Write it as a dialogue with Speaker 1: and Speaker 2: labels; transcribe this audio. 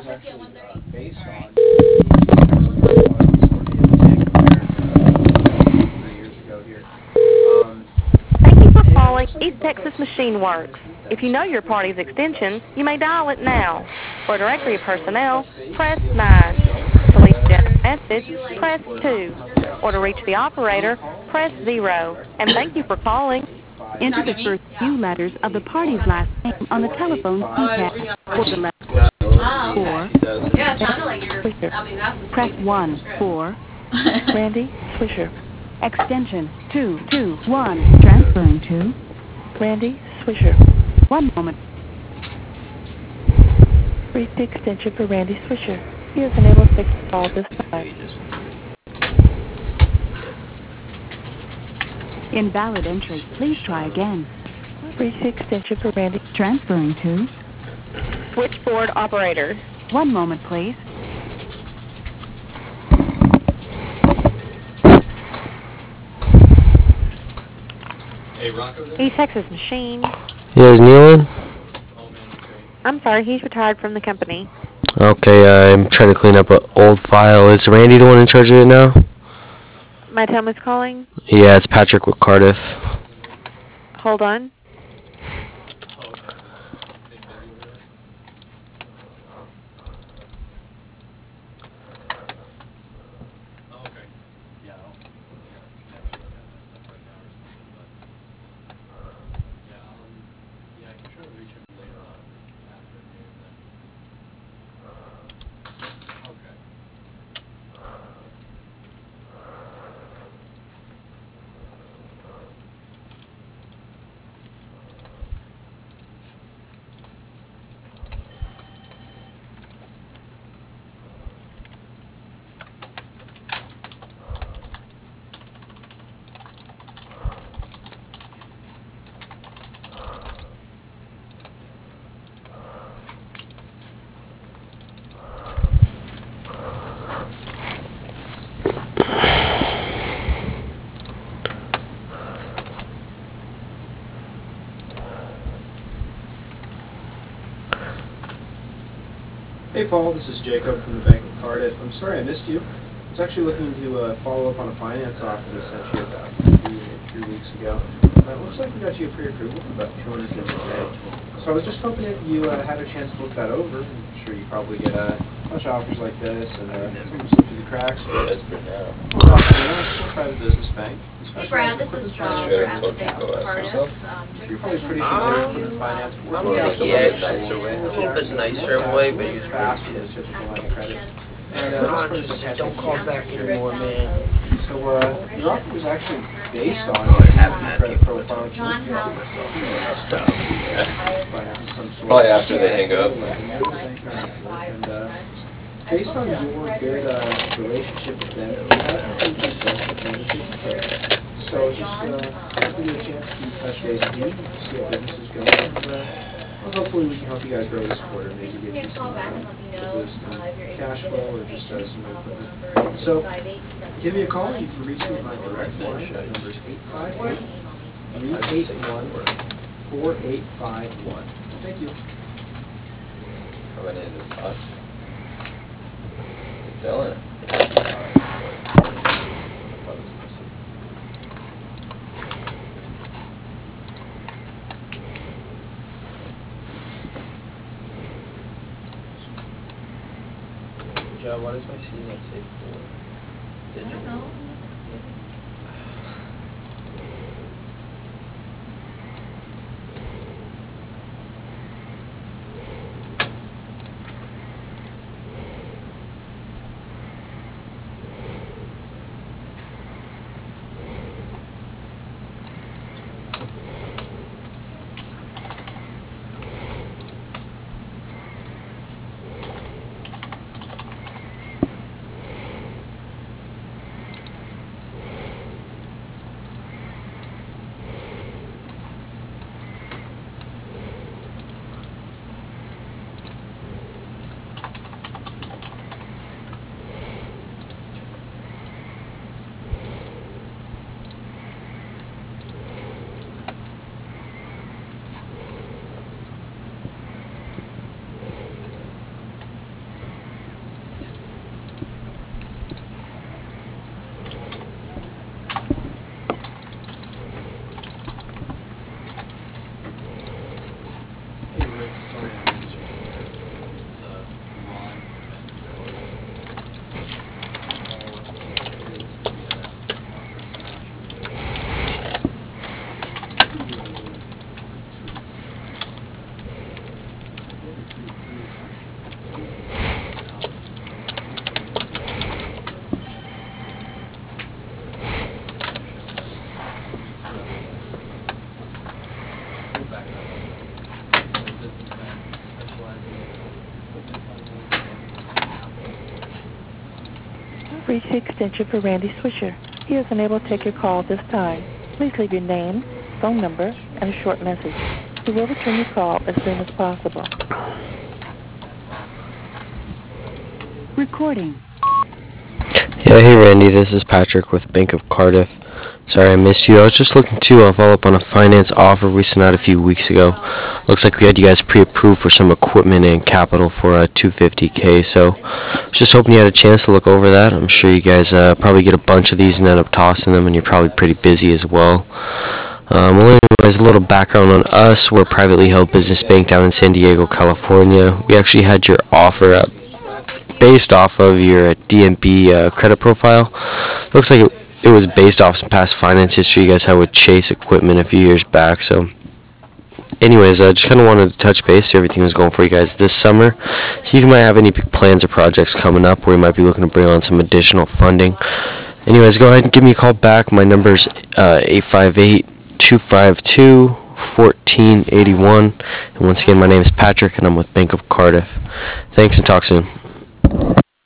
Speaker 1: actually based on years ago here.
Speaker 2: Thank you for
Speaker 1: And it
Speaker 2: calling
Speaker 1: looks like
Speaker 2: East
Speaker 1: you both
Speaker 2: Texas
Speaker 1: got
Speaker 2: Machine Works. If you know your party's extension, you may dial it now. For directory of personnel, press 9. To leave a message, press 2. Or to reach the operator, press 0. And thank you for calling. Enter the first few letters of the party's last name on the telephone keypad. For the letter 4, press 1 for Randy Swisher. Extension 221. Transferring to Randy Swisher. One moment. Reach the extension for Randy Swisher. He is unable to take the call this time. Invalid entry. Please try again. Reach the extension for Randy. Transferring to switchboard operator. One moment, please. East Texas Machine.
Speaker 3: Yeah, is Neil in?
Speaker 2: I'm sorry, he's retired from the company.
Speaker 3: Okay, I'm trying to clean up an old file. Is Randy the one in charge of it now?
Speaker 2: My Tom is calling.
Speaker 3: Yeah, it's Patrick with Cardiff.
Speaker 2: Hold on.
Speaker 1: Hey Paul, this is Jacob from the Bank of Cardiff. I'm sorry I missed you. I was actually looking to follow up on a finance offer I sent you about 3 weeks ago. It looks like we got you a pre-approval for about $250K. So I was just hoping if you had a chance to look that over. I'm sure you probably get a bunch of offers like this, and some slip through the cracks. But we're a private business bank.
Speaker 4: Hey Brad, this is Charles. We're at the Bank of Cardiff.
Speaker 1: You're probably pretty familiar with equipment finance.
Speaker 5: Yeah, it's a nicer way, but it's
Speaker 1: fast for the typical line of credit. And
Speaker 5: just don't call back anymore, man.
Speaker 1: So your offer was actually based on credit profile.
Speaker 4: John, how?
Speaker 6: Probably after they hang up.
Speaker 1: And based on your good relationship with them, we have completed the so just give you a chance to touch base with you, see how business is going. And, well, hopefully we can help you guys grow this quarter, maybe give you some cash flow or just some equipment. So give me a call. You can reach me at my direct line. The number is 858-381-4851. Thank you.
Speaker 6: Coming in is hot. Feeling it.
Speaker 5: Joe, why does my CNET say 4?
Speaker 4: I don't know.
Speaker 7: reached the extension for Randy Swisher. He is unable to take your call at this time. Please leave your name, phone number, and a short message. He will return your call as soon as possible. Recording.
Speaker 3: Yeah, hey Randy, this is Patrick with Bank of Cardiff. Sorry I missed you. I was just looking to follow up on a finance offer we sent out a few weeks ago. Looks like we had you guys pre-approved for some equipment and capital for $250K, so I was just hoping you had a chance to look over that. I'm sure you guys probably get a bunch of these and end up tossing them, and you're probably pretty busy as well. Well, anyways, a little background on us. We're a privately held business bank down in San Diego, California. We actually had your offer up based off of your DNB credit profile. Looks like it was based off some past finance history you guys had with Chase Equipment a few years back. So anyways, I just kind of wanted to touch base, see everything was going for you guys this summer. See if you might have any big plans or projects coming up where you might be looking to bring on some additional funding. Anyways, go ahead and give me a call back. My number's 858-252-1481. And once again, my name is Patrick, and I'm with Bank of Cardiff. Thanks, and talk soon.